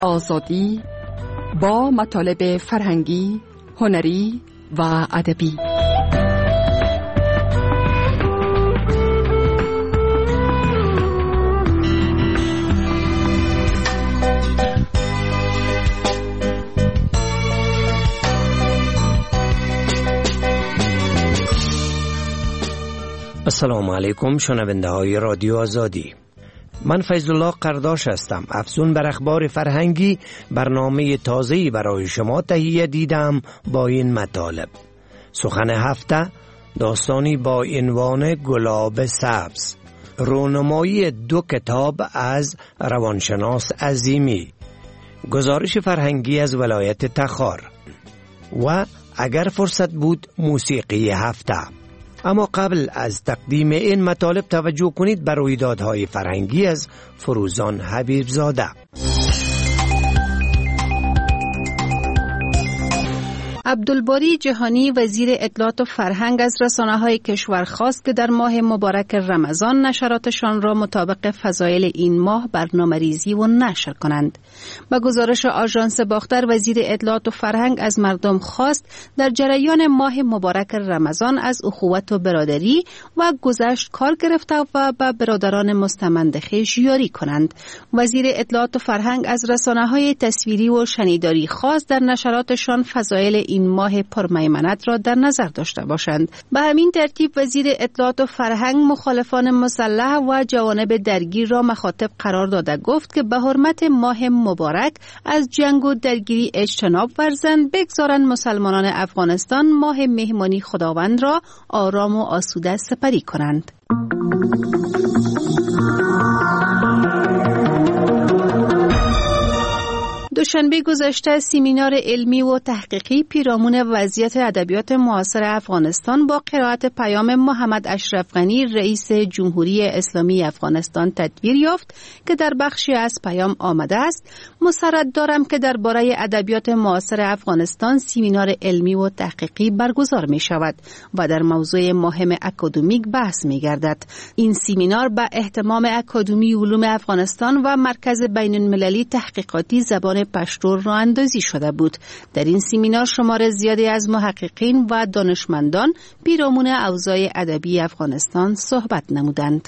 آزادی با مطالب فرهنگی، هنری و ادبی. السلام علیکم شنونده های رادیو آزادی. من فیض‌الله قرداش هستم. افزون بر اخبار فرهنگی برنامه تازه‌ای برای شما تهیه دیدم با این مطالب. سخن هفته داستانی با عنوان گلاب سبز، رونمایی 2 کتاب از روانشناس عظیمی، گزارش فرهنگی از ولایت تخار و اگر فرصت بود موسیقی هفته. اما قبل از تقدیم این مطالب توجه کنید بر رویدادهای فرهنگی از فروزان حبیب زاده. عبدالباری جهانی وزیر اطلاعات و فرهنگ از رسانه‌های کشور خواست که در ماه مبارک رمضان نشراتشان را مطابق فضایل این ماه برنامه‌ریزی و نشر کنند. با گزارش آژانس باختر، وزیر اطلاعات و فرهنگ از مردم خواست در جریان ماه مبارک رمضان از اخوت و برادری و گذشت کار گرفته و به برادران مستمند خویش یاری کنند. وزیر اطلاعات و فرهنگ از رسانه‌های تصویری و شنیداری خواست در نشراتشان فضایل این ماه پرمیمنت را در نظر داشته باشند. به همین ترتیب وزیر اطلاعات و فرهنگ مخالفان مسلح و جوانب درگیر را مخاطب قرار داده گفت که به حرمت ماه مبارک از جنگ و درگیری اجتناب ورزند، بگذارند مسلمانان افغانستان ماه مهمانی خداوند را آرام و آسوده سپری کنند. دوشنبه گذشته سمینار علمی و تحقیقی پیرامون وضعیت ادبیات معاصر افغانستان با قرائت پیام محمد اشرف غنی رئیس جمهوری اسلامی افغانستان تدویر یافت که در بخشی از پیام آمده است: مسرت دارم که درباره ادبیات معاصر افغانستان سمینار علمی و تحقیقی برگزار می شود و در موضوع مهم اکادمیک بحث می گردد. این سمینار به اهتمام اکادمی علوم افغانستان و مرکز بین المللی تحقیقاتی زبان پشتو راه اندازی شده بود. در این سمینار شمار زیادی از محققین و دانشمندان پیرامون اوضاع ادبی افغانستان صحبت نمودند.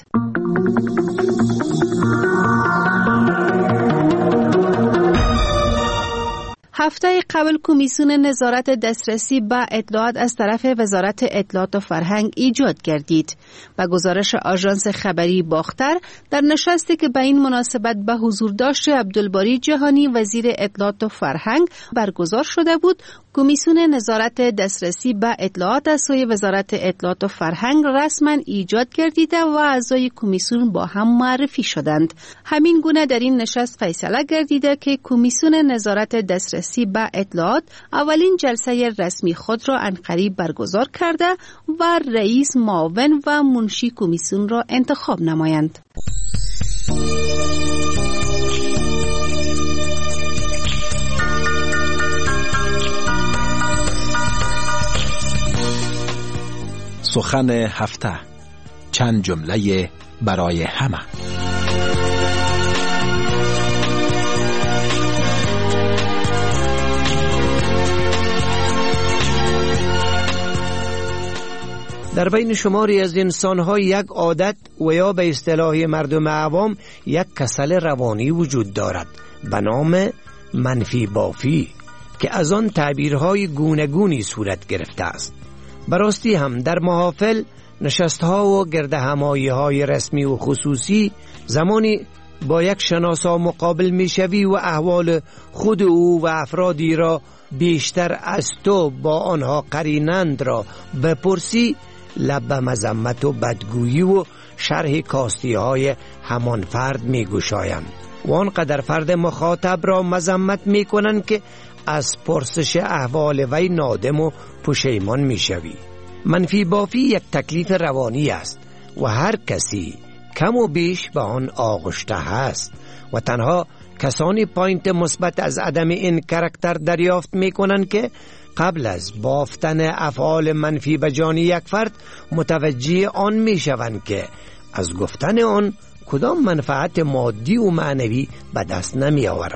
هفته قبل کمیسیون نظارت دسترسی به اطلاعات از طرف وزارت اطلاعات و فرهنگ ایجاد گردید. با گزارش آژانس خبری باختر، در نشستی که به این مناسبت به حضور داشت عبدالباری جهانی وزیر اطلاعات و فرهنگ برگزار شده بود، کمیسیون نظارت دسترسی به اطلاعات از سوی وزارت اطلاعات و فرهنگ رسما ایجاد گردیده و اعضای کمیسیون با هم معرفی شدند. همین گونه در این نشست فیصله گردیده که کمیسیون نظارت دسترسی به اطلاعات اولین جلسه رسمی خود را عنقریب برگزار کرده و رئیس، معاون و منشی کمیسیون را انتخاب نمایند. سخن هفته، چند جمله برای همه. در بین شماری از انسان‌ها یک عادت و یا به اصطلاح مردم عوام یک کسل روانی وجود دارد به نام منفی بافی که از آن تعبیرهای گوناگونی صورت گرفته است. براستی هم در محافل، نشست‌ها و گردهمایی‌های رسمی و خصوصی زمانی با یک شناسا مقابل می‌شوی و احوال خود او و افرادی را بیشتر از تو با آنها قرینند را بپرسی، لب به مذمت و بدگویی و شرح کاستی‌های همان فرد می‌گشایند و آنقدر فرد مخاطب را مذمت می‌کنند که از پرسش احوال وی نادم و پشیمان می‌شوی. منفی بافی یک تکلیف روانی است و هر کسی کم و بیش به آن آغشته است و تنها کسانی پوینت مثبت از عدم این کاراکتر دریافت می‌کنند که قبل از بافتن افعال منفی به جان یک فرد متوجه آن می‌شوند که از گفتن آن کدام منفعت مادی و معنوی به دست نمی‌آورند.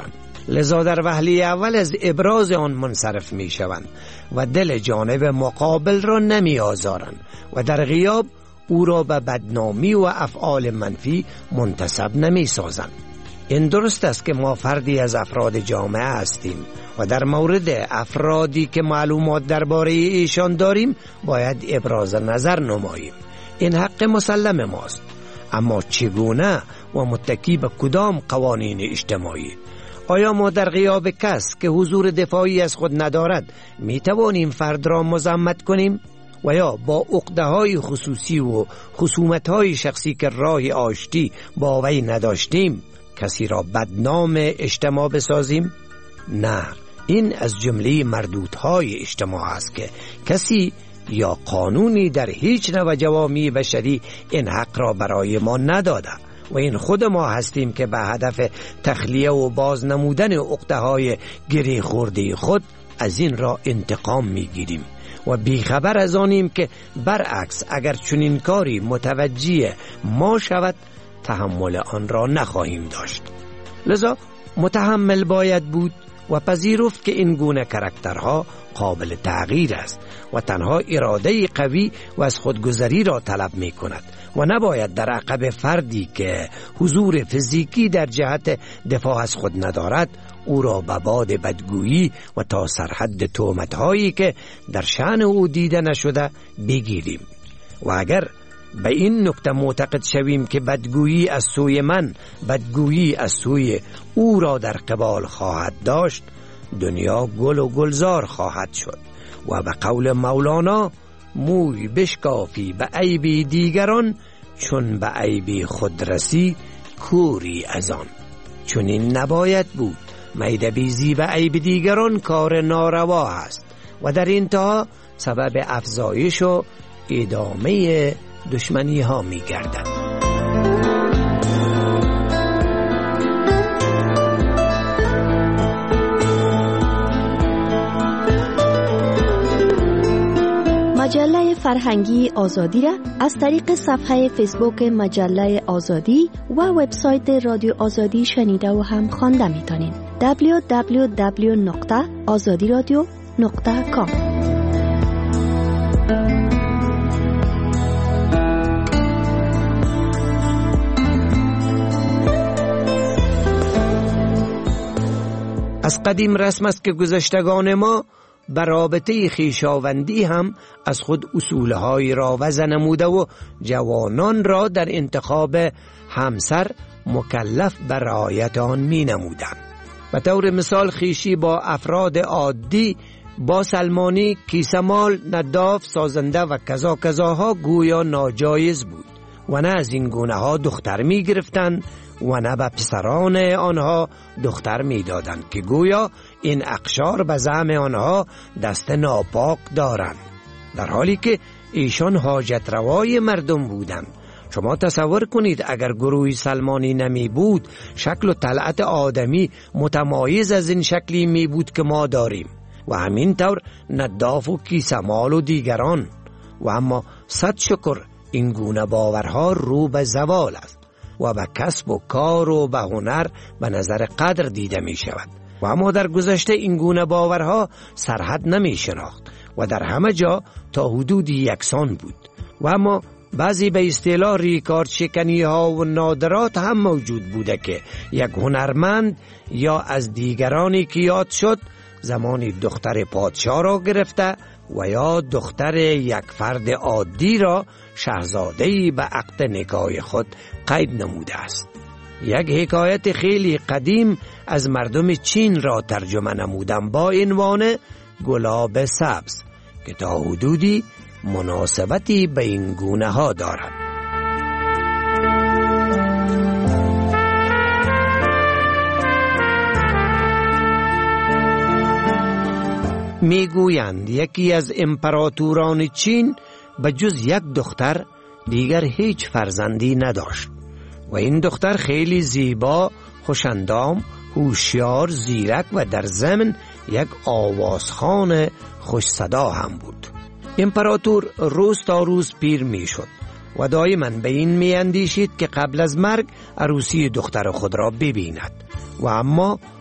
لذا در وهله اول از ابراز آن منصرف می شوند و دل جانب مقابل را نمی آزارند و در غیاب او را به بدنامی و افعال منفی منتسب نمی سازند. این درست است که ما فردی از افراد جامعه هستیم و در مورد افرادی که معلومات درباره ایشان داریم باید ابراز نظر نماییم. این حق مسلم ماست. اما چگونه و متکی به کدام قوانین اجتماعی؟ آیا ما در غیاب کس که حضور دفاعی از خود ندارد می توانیم فرد را مذمت کنیم؟ و یا با عقده‌های خصوصی و خصومت‌های شخصی که راه آشتی با وی نداشتیم کسی را بدنام اجتماع بسازیم؟ نه، این از جمله مردودهای اجتماع است که کسی یا قانونی در هیچ نوع جوامع بشری این حق را برای ما نداده و این خود ما هستیم که به هدف تخلیه و باز نمودن عقده‌های گره خورده خود از این را انتقام میگیریم و بیخبر از آنیم که برعکس اگر چنین کاری متوجه ما شود تحمل آن را نخواهیم داشت. لذا متحمل باید بود و پذیرفت که این گونه کاراکترها قابل تغییر است و تنها اراده قوی و از خودگذری را طلب می کند و نباید در عقب فردی که حضور فیزیکی در جهت دفاع از خود ندارد او را به باد بدگویی و تا سرحد تهمت‌هایی که در شأن او دیده نشده بگیریم. و اگر به این نکته معتقد شویم که بدگویی از سوی من، بدگویی از سوی او را در قبال خواهد داشت، دنیا گل و گلزار خواهد شد و به قول مولانا موی بشکافی به عیب دیگران چون به عیب خود رسی کوری از آن. چون این نباید بود. میده بیزی به عیب دیگران کار ناروا است و در انتها سبب افزایش و ادامه دشمنی ها می گردد. مجله فرهنگی آزادی را از طریق صفحه فیسبوک مجله آزادی و وبسایت رادیو آزادی شنیده و هم خوانده می‌تونید. www.azadiradio.com از قدیم رسم است که گذشتگان ما بر رابطه خویشاوندی هم از خود اصولهایی را وضع نموده و جوانان را در انتخاب همسر مکلف بر رعایت آن می نمودند. به طور مثال خویشی با افراد عادی با سلمانی، کیسمال، نداف، سازنده و کذا کذاها گویا ناجایز بود و نه از این گونه ها دختر می گرفتند و نه به پسران آنها دختر می دادند که گویا این اقشار به زعم آنها دست ناپاک دارند، در حالی که ایشان حاجت روای مردم بودند. شما تصور کنید اگر گروهی سلمانی نمی بود، شکل و طلعت آدمی متمایز از این شکلی می بود که ما داریم و همینطور نداف و کیسمال و دیگران. و اما صد شکر این گونه باورها رو به زوال است و به کسب و کار و به هنر به نظر قدر دیده می شود. و اما در گذشته این گونه باورها سرحد نمی شناخت و در همه جا تا حدودی یکسان بود. و اما بعضی به اصطلاح ریکارد شکنی ها و نادرات هم موجود بوده که یک هنرمند یا از دیگرانی که یاد شد زمانی دختر پادشاه را گرفته و یا دختر یک فرد عادی را شاهزاده‌ای به عقد نکاح خود قید نموده است. یک حکایت خیلی قدیم از مردم چین را ترجمه نمودم با عنوان گلاب سبز که تا حدودی مناسبتی به این گونه ها دارد. میگویند یکی از امپراتوران چین به جز یک دختر دیگر هیچ فرزندی نداشت و این دختر خیلی زیبا، خوشندام، هوشیار، زیرک و در ضمن یک آوازخوان خوش صدا هم بود. امپراتور روز تا روز پیر می شد و دائما به این می اندیشید که قبل از مرگ عروسی دختر خود را ببیند و اما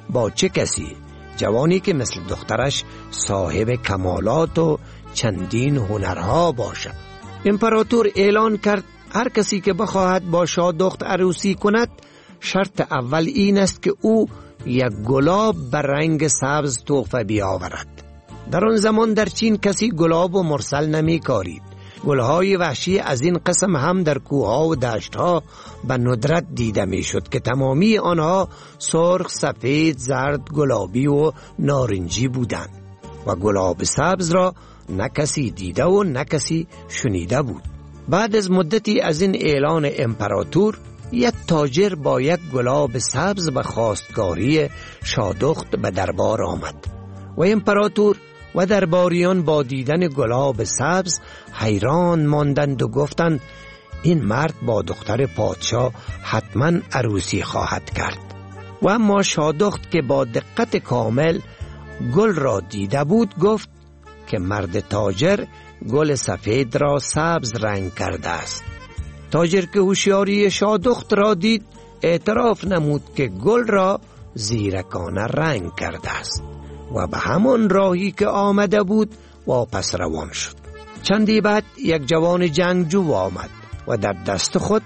با چه کسی؟ جوانی که مثل دخترش صاحب کمالات و چندین هنرها باشد. امپراتور اعلان کرد هر کسی که بخواهد با شادخت عروسی کند شرط اول این است که او یک گلاب بر رنگ سبز تحفه بیاورد. در آن زمان در چین کسی گلاب و مرسل نمی کارید. گلهای وحشی از این قسم هم در کوهها و دشتها به ندرت دیده می شد که تمامی آنها سرخ، سفید، زرد، گلابی و نارنجی بودند و گلاب سبز را نه کسی دیده و نه کسی شنیده بود. بعد از مدتی از این اعلان امپراتور یک تاجر با یک گلاب سبز به خواستگاری شادخت به دربار آمد و امپراتور و درباریان با دیدن گلاب سبز حیران ماندند و گفتند این مرد با دختر پادشاه حتما عروسی خواهد کرد. و اما شادخت که با دقت کامل گل را دیده بود گفت که مرد تاجر گل سفید را سبز رنگ کرده است. تاجر که هوشیاری شادخت را دید اعتراف نمود که گل را زیرکانه رنگ کرده است و به همان راهی که آمده بود واپس روان شد. چندی بعد یک جوان جنگجو آمد و در دست خود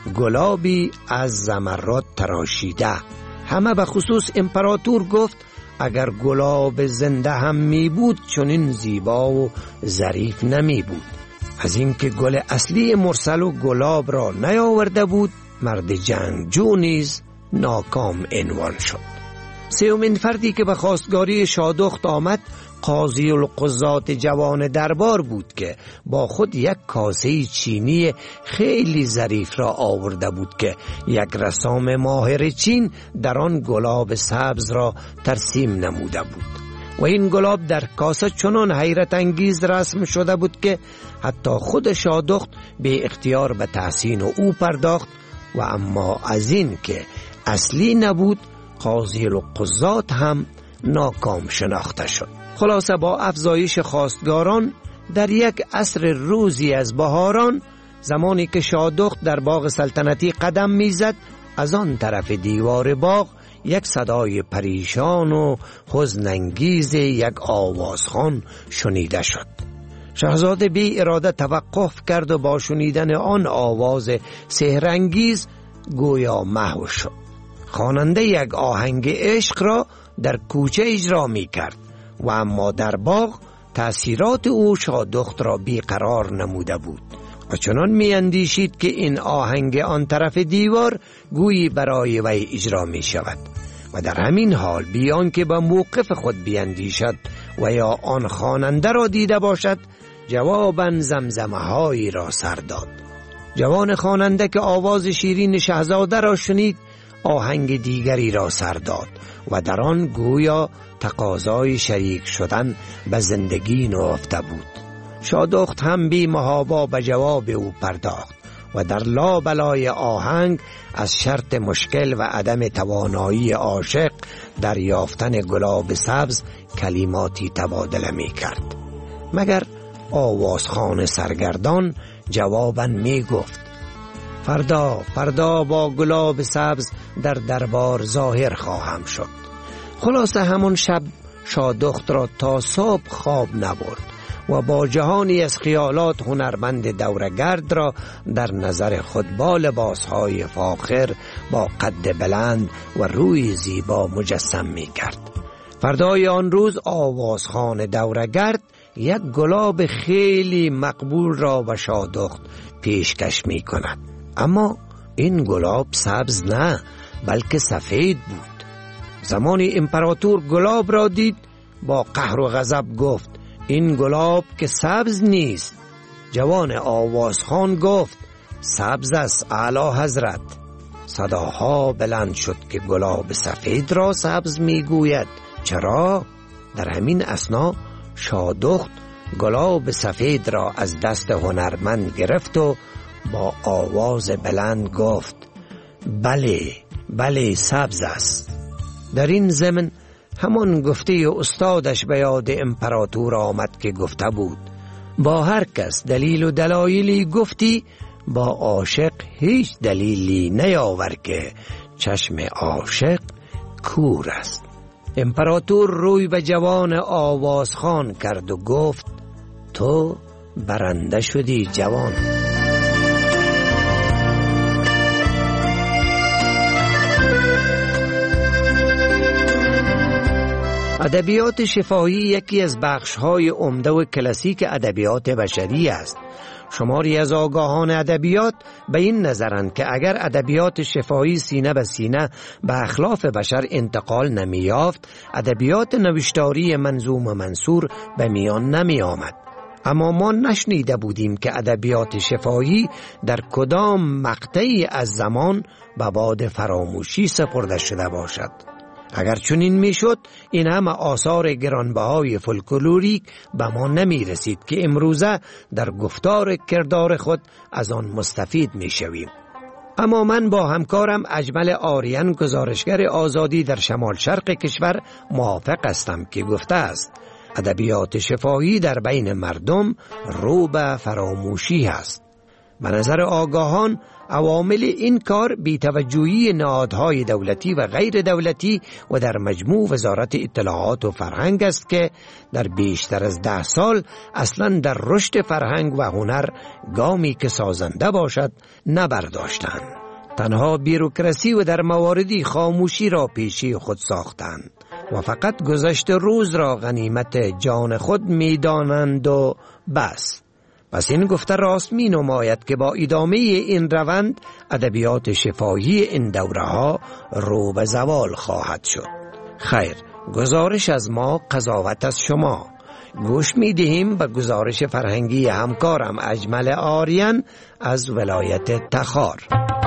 گلابی از زمرد تراشیده. همه به خصوص امپراتور گفت اگر گلاب زنده هم می بود چنین زیبا و ظریف نمی بود. از اینکه گل اصلی مرسل و گلاب را نیاورده بود مرد جنگجو نیز ناکام عنوان شد. سومین فردی که به خواستگاری شادخت آمد قاضی القضات جوان دربار بود که با خود یک کاسه چینی خیلی ظریف را آورده بود که یک رسام ماهر چین در آن گلاب سبز را ترسیم نموده بود و این گلاب در کاسه چنان حیرت انگیز رسم شده بود که حتی خود شادخت به اختیار به تحسین او پرداخت و اما از این که اصلی نبود قاضی القضات هم ناکام شناخته شد. خلاصه با افزایش خواستگاران در یک عصر روزی از بهاران زمانی که شادخت در باغ سلطنتی قدم میزد از آن طرف دیوار باغ یک صدای پریشان و حزن‌انگیز یک آوازخوان شنیده شد. شاهزاده بی اراده توقف کرد و با شنیدن آن آواز سحرانگیز گویا محو شد. خواننده یک آهنگ عشق را در کوچه اجرا می کرد و اما در باغ تأثیرات او شادخت را بیقرار نموده بود و چنان می اندیشید که این آهنگ آن طرف دیوار گویی برای وی اجرا می شود و در همین حال بیان که به موقف خود بیندیشد و یا آن خواننده را دیده باشد جواباً زمزمه هایی را سر داد. جوان خواننده که آواز شیرین شاهزاده را شنید آهنگ دیگری را سر داد و در آن گویا تقاضای شریک شدن به زندگی نهفته بود. شادخت هم بی محابا به جواب او پرداخت و در لابلای آهنگ از شرط مشکل و عدم توانایی عاشق در یافتن گلاب سبز کلماتی تبادله می کرد. مگر آوازخوان سرگردان جواباً می گفت فردا با گلاب سبز در دربار ظاهر خواهم شد. خلاصه همون شب شادخت را تا صبح خواب نبرد و با جهانی از خیالات هنرمند دورگرد را در نظر خود با لباسهای فاخر با قد بلند و روی زیبا مجسم می کرد. فردای آن روز آوازخوان دورگرد یک گلاب خیلی مقبول را به شادخت پیشکش می کند، اما این گلاب سبز نه بلکه سفید بود. زمانی امپراتور گلاب را دید با قهر و غضب گفت این گلاب که سبز نیست. جوان آوازخوان گفت سبز است اعلی حضرت. صداها بلند شد که گلاب سفید را سبز می گوید. چرا؟ در همین اثنا شادخت گلاب سفید را از دست هنرمند گرفت و با آواز بلند گفت بله سبز است. در این ضمن همان گفته استادش به یاد امپراتور آمد که گفته بود با هر کس دلیل و دلایلی گفتی با عاشق هیچ دلیلی نیاور که چشم عاشق کور است. امپراتور روی به جوان آوازخوان کرد و گفت تو برنده شدی جوان. ادبیات شفاهی یکی از بخش‌های عمده و کلاسیک ادبیات بشری است. شماری از آگاهان ادبیات به این نظرند که اگر ادبیات شفاهی سینه به سینه به اخلاف بشر انتقال نمی‌یافت، ادبیات نوشتاری منظوم و منثور به میان نمی آمد. اما ما نشنیده بودیم که ادبیات شفاهی در کدام مقطعی از زمان به باد فراموشی سپرده شده باشد. اگر چنین میشد، این همه آثار گرانبهای فولکلوریک به ما نمی رسید که امروزه در گفتار کردار خود از آن مستفید می شویم. اما من با همکارم اجمل آریان، گزارشگر آزادی در شمال شرق کشور، موافق هستم که گفته است ادبیات شفاهی در بین مردم رو به فراموشی است. به نظر آگاهان عوامل این کار بی‌توجهی نهادهای دولتی و غیر دولتی و در مجموع وزارت اطلاعات و فرهنگ است که در بیشتر از 10 سال اصلا در رشد فرهنگ و هنر گامی که سازنده باشد نبرداشتند. تنها بیروکراسی و در مواردی خاموشی را پیشی خود ساختند و فقط گذشت روز را غنیمت جان خود می‌دانند و بس. پس این گفته راست می نماید که با ادامه این روند ادبیات شفاهی این دوره ها رو به زوال خواهد شد. خیر، گزارش از ما، قضاوت از شما. گوش می دهیم به گزارش فرهنگی همکارم اجمل آریان از ولایت تخار.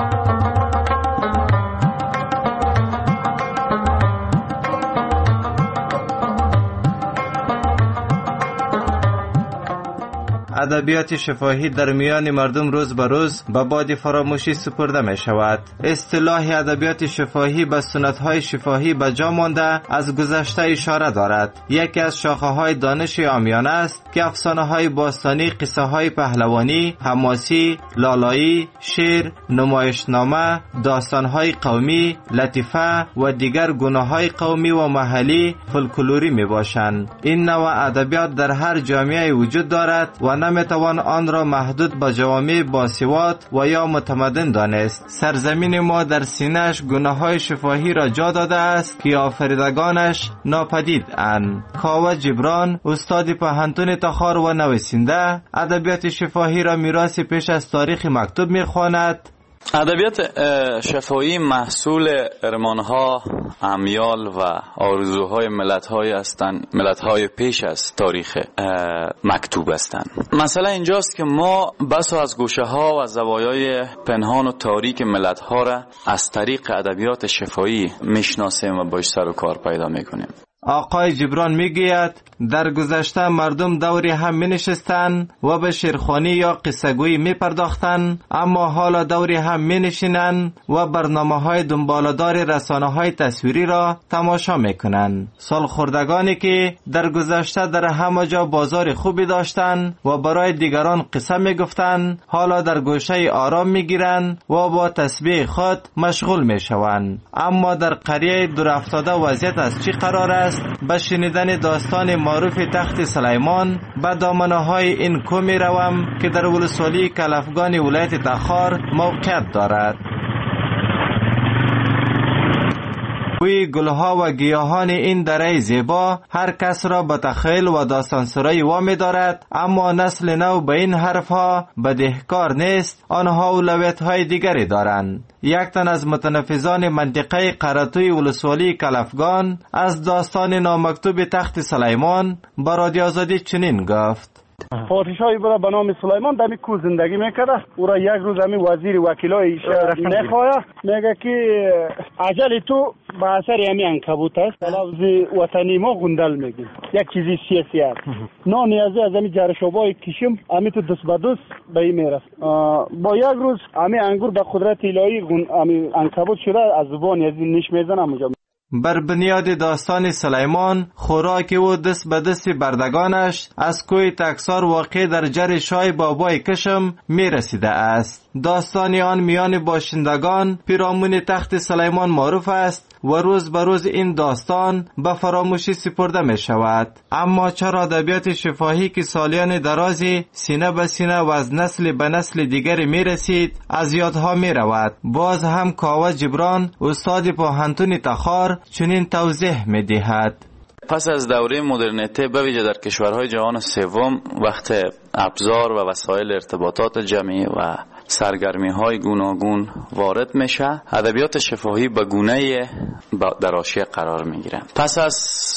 ادبیات شفاهی در میان مردم روز به روز به باد فراموشی سپرده می شود. اصطلاح ادبیات شفاهی به سنت‌های شفاهی به جا مانده از گذشته اشاره دارد. یکی از شاخه‌های دانش عامیانه است که افسانه‌های باستانی، قصه‌های پهلوانی، حماسی، لالایی، شعر، نمایشنامه، داستان‌های قومی، لطیفه و دیگر گناه‌های قومی و محلی فولکلوری میباشند. این نوع ادبیات در هر جامعه وجود دارد و نمیتوان آن را محدود به جوامع باسواد و یا متمدن دانست. سرزمین ما در سینه‌اش گناه‌های شفاهی را جا داده است که آفریدگانش ناپدید اند. کاوه جبران، استاد پوهنتون تخار و نویسنده، ادبیات شفاهی را میراث پیش از تاریخ مکتوب میخواند. ادبیات شفاهی محصول ارمان‌ها، امیال و آرزوهای ملت‌های هستند، ملت‌های پیش از تاریخ مکتوب هستند. مثلا اینجاست که ما بسا از گوشه‌ها و زوایای پنهان و تاریک ملت‌ها را از طریق ادبیات شفاهی میشناسیم و باش سر و کار پیدا میکنیم. آقای جبران میگوید در گذشته مردم دوری هم می نشستند و به شعرخوانی یا قصه‌گویی می پرداختند، اما حالا دوری هم می نشینند و برنامه‌های دنباله‌دار رسانه‌های تصویری را تماشا می کنند. سالخوردگانی که در گذشته در همه جا بازار خوبی داشتند و برای دیگران قصه می گفتند، حالا در گوشه آرام می گیرند و با تسبیح خود مشغول می شوند. اما در قریه دورافتاده وضعیت از چی قرار است؟ به شنیدن داستان معروف تخت سلیمان به دامنه‌های این کوه می روم که در ولسوالی کلفگان ولایت تخار موقعیت دارد. بوی گلها و گیاهان این دره زیبا هر کس را به تخیل و داستانسرایی وامی دارد، اما نسل نو به این حرفها بدهکار نیست. آنها اولویت‌های دیگری دارند. یک تن از متنفذان منطقه قراتوی ولسوالی کلفگان از داستان نامکتوب تخت سلیمان با رادیو آزادی چنین گفت: پادشاهی بود به نام سلیمان دمی کو زندگی میکرده. او را یک روز همی وزیر وکیلای میخواه، میگه که عجل تو به اثر همی عنکبوت است. لفظ وطنی ما گندل میگیم، یک چیزی سیاسی است. نه نیازی از همی جرشوبای کشیم همی تو دست به دست به این میرست. با یک روز همی انگور به قدرت الهی همی عنکبوت شده، از زبان از این نیش میزنه اونجا. بر بنیاد داستان سلیمان، خوراک او دست به دست بردگانش از کوی تکسار واقع در جر شای بابای کشم می رسیده است. داستان آن میان باشندگان پیرامون تخت سلیمان معروف است و روز به روز این داستان به فراموشی سپرده می شود. اما چرا ادبیات شفاهی که سالیان درازی سینه به سینه و از نسل به نسل دیگری می رسید از یادها می رود؟ باز هم کاوه جبران استاد پوهنتون تخار چنین توضیح می دهد. پس از دوره مدرنیته به ویژه در کشورهای جهان سوم، وقت ابزار و وسایل ارتباطات جمعی و سرگرمی‌های گوناگون وارد میشه، ادبیات شفاهی به گونه‌ای در حاشیه قرار میگیره. پس از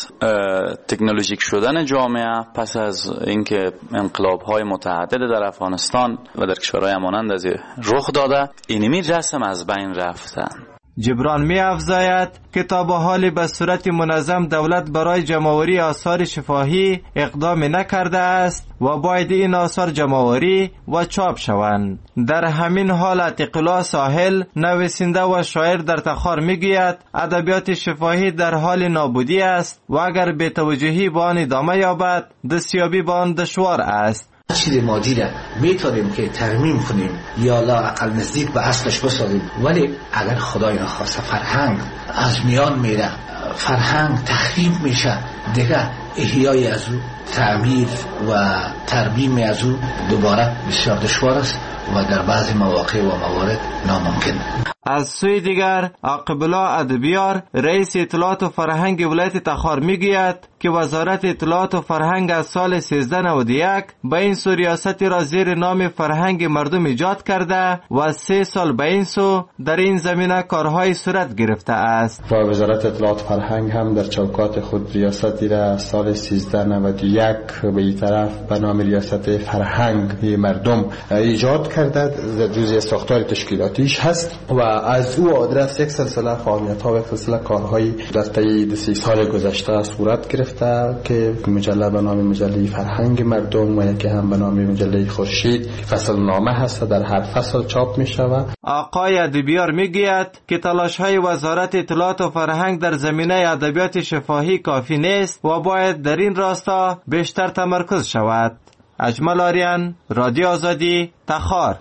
تکنولوژیک شدن جامعه، پس از اینکه انقلاب‌های متعدد در افغانستان و در کشورهای مانند از رخ داده، اینمی رسم از بین رفتن. جبران می افزاید که تا به حال به صورت منظم دولت برای جمع‌آوری آثار شفاهی اقدام نکرده است و باید این آثار جمع‌آوری و چاپ شوند. در همین حال عتیق‌الله ساحل، نویسنده و شاعر در تخار میگوید ادبیات شفاهی در حال نابودی است و اگر بی‌توجهی به آن ادامه یابد دستیابی به آن دشوار است. چیز مادی را میتونیم که ترمیم کنیم یا لااقل نزدیک به اصلش بسازیم، ولی اگر خدای نخواسته فرهنگ از میان میره، فرهنگ تخریب میشه، دیگه احیای از او، تعمیر و ترمیم از او دوباره بسیار دشوار است و در بعضی مواقع و موارد ناممکن. از سوی دیگر عاقب الله ادبیار رئیس اطلاعات و فرهنگ ولایت تخار میگوید که وزارت اطلاعات و فرهنگ از سال 1391 به این سو ریاستی را زیر نام فرهنگ مردم ایجاد کرده و 3 سال به این سو در این زمینه کارهای صورت گرفته است. و وزارت اطلاعات و فرهنگ هم در چوکات خود ریاستی را سال 1391 به این طرف به نام ریاست فرهنگ مردم ایجاد کرده، جزء ساختار تشکیلاتیش هست و از او آدرس یک سلسله فعالیت‌ها و یک سلسله کارهای در طی 3 سال گذشته صورت گرفته که مجله به نام مجله فرهنگ مردم و یکی هم به نام مجله خورشید فصل نامه هست، در هر فصل چاپ می شود. آقای ادبیار میگوید که تلاش‌های وزارت اطلاعات و فرهنگ در زمینه ادبیات شفاهی کافی نیست و باید در این راستا بیشتر تمرکز شود. اجمل آریان، رادیو آزادی، تخار.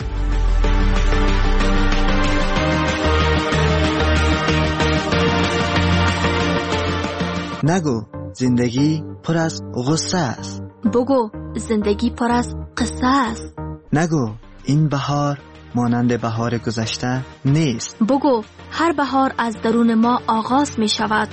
نگو زندگی پر از غصه است. بگو زندگی پر از قصه است. نگو این بهار مانند بهار گذشته نیست. بگو هر بهار از درون ما آغاز می شود.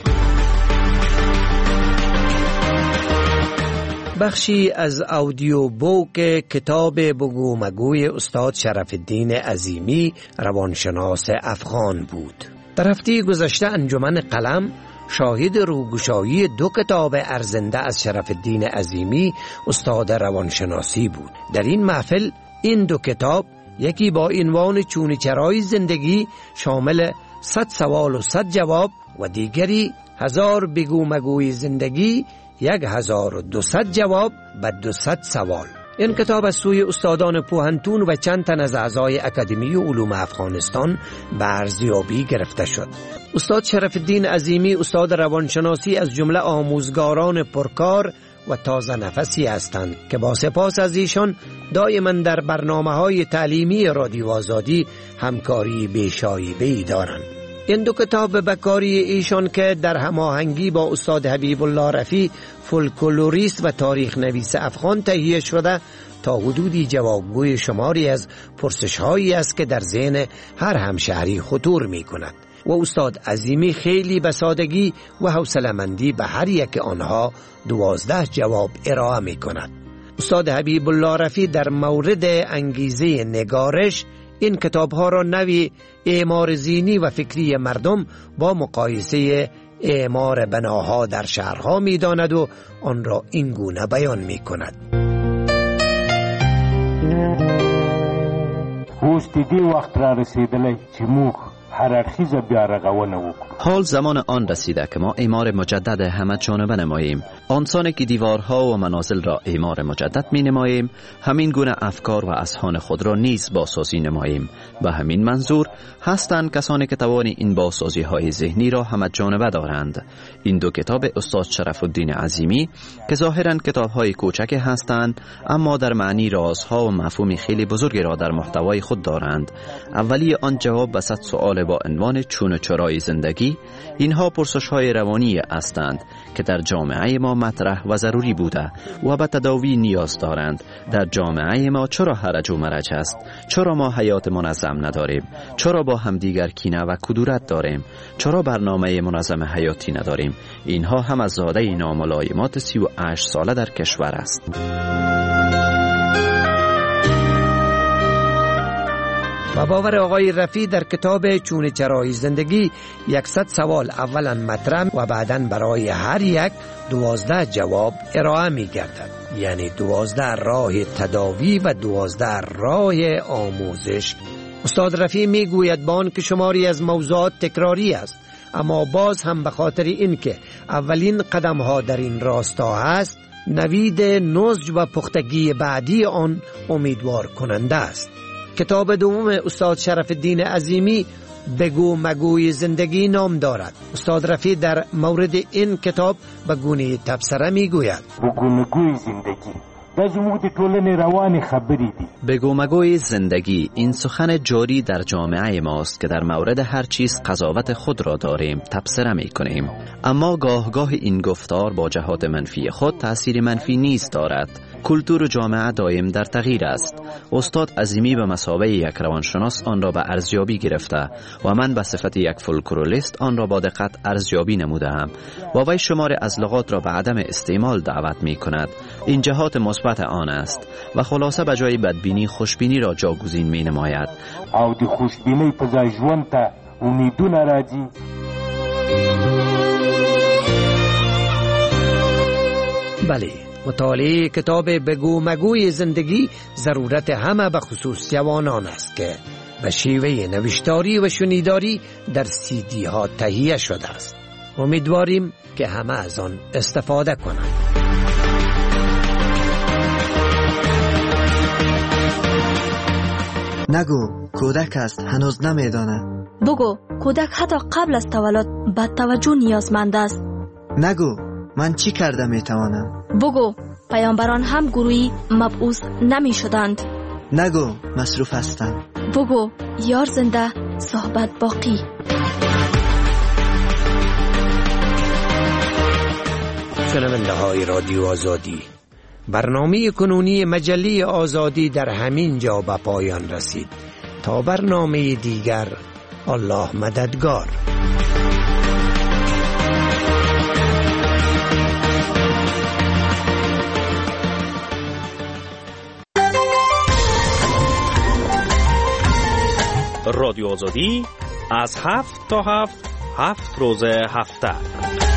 بخشی از اودیو بوک کتاب بگو مگوی استاد شرف الدین عظیمی روانشناس افغان بود. در هفته گذشته انجمن قلم شاهد روگشایی 2 کتاب ارزنده از شرف الدین عظیمی استاد روانشناسی بود. در این محفل این 2 کتاب، یکی با عنوان چونچرای زندگی شامل 100 سوال و 100 جواب و دیگری 1000 بگو مگوی زندگی 1200 جواب و 200 سوال. این کتاب از سوی استادان پوهنتون و چند تن از اعضای اکادمی علوم افغانستان به ارزیابی گرفته شد. استاد شرف الدین عظیمی استاد روانشناسی از جمله آموزگاران پرکار و تازه نفسی هستند که با سپاس از ایشان دائما در برنامه‌های تعلیمی رادیو آزادی همکاری بی‌شایبه‌ای دارند. این 2 کتاب به کاری ایشان که در هماهنگی با استاد حبیب الله رفیع فولکلوریست و تاریخ نویس افغان تهیه شده تا حدودی جوابگوی شماری از پرسش‌هایی است که در ذهن هر همشهری خطور می‌کند و استاد عظیمی خیلی به سادگی و حوصله‌مندی به هر یک آنها 12 جواب ارائه می‌کند. استاد حبیب الله رفیع در مورد انگیزه نگارش این کتاب‌ها را نوی اعمار ذهنی و فکری مردم با مقایسه اعمار بناها در شهرها می‌داند و آن را این گونه بیان می‌کند. اوس دیگه وخت را رسیدلی چې موږ هر اړخیزه بیا رغونه وکړو. حال زمان آن رسیده که ما اعمار مجدد همه جانبه نماییم. آنسان که دیوارها و منازل را اعمار مجدد می نماییم، همین گونه افکار و اذهان خود را نیز بازسازی نماییم. به همین منظور هستند کسانی که توان این بازسازی های ذهنی را همه جانبه دارند. این 2 کتاب استاد شرف الدین عظیمی که ظاهرا کتاب های کوچک هستند اما در معنی رازها و مفهوم خیلی بزرگی را در محتوای خود دارند. اولی آن جواب به 100 سوال با عنوان چون و چرای زندگی زندگی، اینها پرسش‌های روانی هستند که در جامعه ما مطرح و ضروری بوده و به تداوی نیاز دارند. در جامعه ما چرا هرج و مرج است؟ چرا ما حیات منظم نداریم؟ چرا با همدیگر کینه و کدورت داریم؟ چرا برنامه منظم حیاتی نداریم؟ اینها هم از زاده ناملایمات 38 ساله در کشور است. و باور آقای رفی در کتاب چون چرای زندگی 100 سوال اولا مطرح و بعداً برای هر یک 12 جواب ارائه می گردد. یعنی 12 راه تداوی و 12 راه آموزش. استاد رفی می گوید بان که شماری از موضوعات تکراری است، اما باز هم به خاطر این که اولین قدم ها در این راستا است، نوید نضج و پختگی بعدی آن امیدوار کننده است. کتاب دوم استاد شرف الدین عظیمی بگو مگوی زندگی نام دارد. استاد رفی در مورد این کتاب به گونه تبصره می گوید بگو مگوی زندگی دا زموږ د ټولنې روانې خبرې دي. بگو مگوی زندگی این سخن جاری در جامعه ماست که در مورد هر چیز قضاوت خود را داریم، تبصره می کنیم، اما گاه این گفتار با جهات منفی خود تأثیر منفی نیز دارد. کلتور جامعه دائم در تغییر است. استاد عظیمی به مثابه یک روانشناس آن را به ارزیابی گرفته و من به صفت یک فولکلوریست آن را با دقت ارزیابی نمودم و وی شمار از لغات را به عدم استعمال دعوت می کند. این جهات مثبت آن است و خلاصه به جای بدبینی خوشبینی را جاگزین می نماید. او د خوشبینی په ځای ژوند ته امیدونه راځي. بله، مطالعه کتاب بگو مگوی زندگی ضرورت همه به خصوص جوانان است که به شیوه نوشتاری و شنیداری در CD ها تهیه شده است. امیدواریم که همه از آن استفاده کنند. نگو کودک است، هنوز نمیداند. بگو کودک حتی قبل از تولد به توجه نیازمند است. نگو من چی کرده میتوانم. بگو پیامبران هم گروهی مبعوث نمی شدند. نگو مصروف هستند. بگو یار زنده صحبت باقی. شنونده های رادیو آزادی، برنامه کنونی مجله آزادی در همین جا به پایان رسید. تا برنامه دیگر، الله مددگار. رادیو آزادی از 7 تا 7 روز هفته